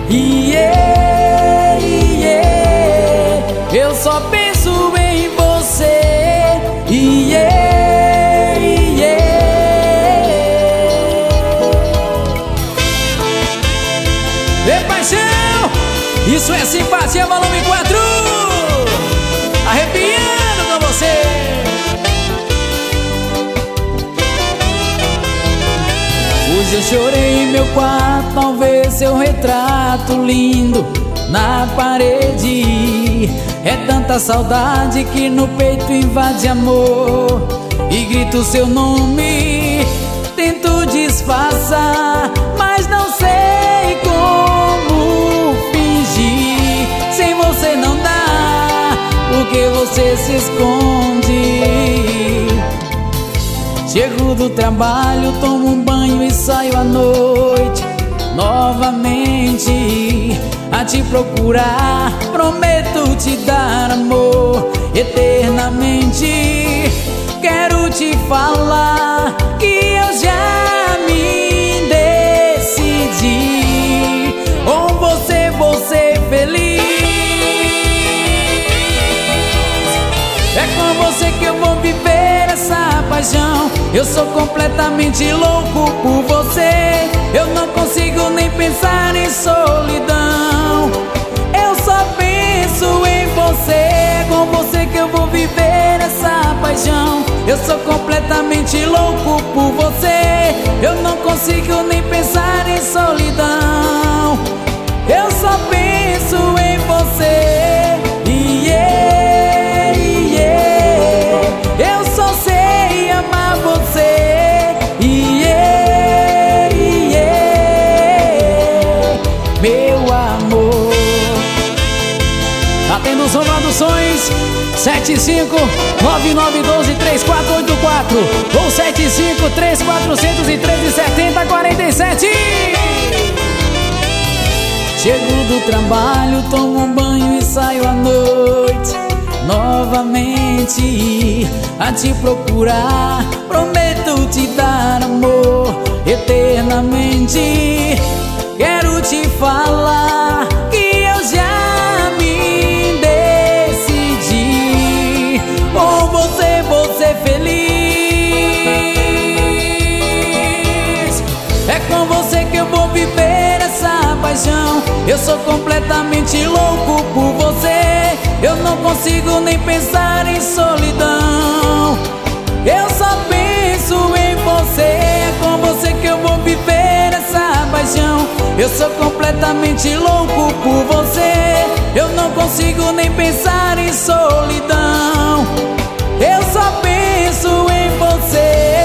Yeah, yeah. Eu só penso em você. Yeah, yeah. Ei, paixão! Isso é simpatia, volume 4. Arrepiando com você. Hoje eu chorei em meu quarto ao ver seu retrato lindo na parede. É tanta saudade que no peito invade amor. E grito seu nome, tento disfarçar, mas não sei como fingir. Sem você não dá, porque você se esconde. Chego do trabalho, tomo um banho e saio à noite novamente a te procurar. Prometo te dar amor eternamente. Quero te falar que eu já me decidi. Com você vou ser feliz. É com você que eu vou viver essa paixão. Eu sou completamente louco por você. Eu não consigo nem pensar em solidão. Eu só penso em você. É com você que eu vou viver essa paixão. Eu sou completamente louco por você. Eu não consigo nem pensar em solidão. Eu só penso em você. Yeah, yeah. Eu só sei amar você. Yeah, yeah. Meu amor. Atendo Som Produções 7599123484 ou 7534137047. Chego do trabalho, tomo um banho e saio à noite novamente a te procurar. Prometo te dar amor eternamente. Quero te falar que eu já me decidi. Com você vou ser feliz. É com você que eu vou viver essa paixão. Eu sou completamente louco por você. Eu não consigo nem pensar em solidão. Eu só penso em você. É com você que eu vou viver essa paixão. Eu sou completamente louco por você. Eu não consigo nem pensar em solidão. Eu só penso em você.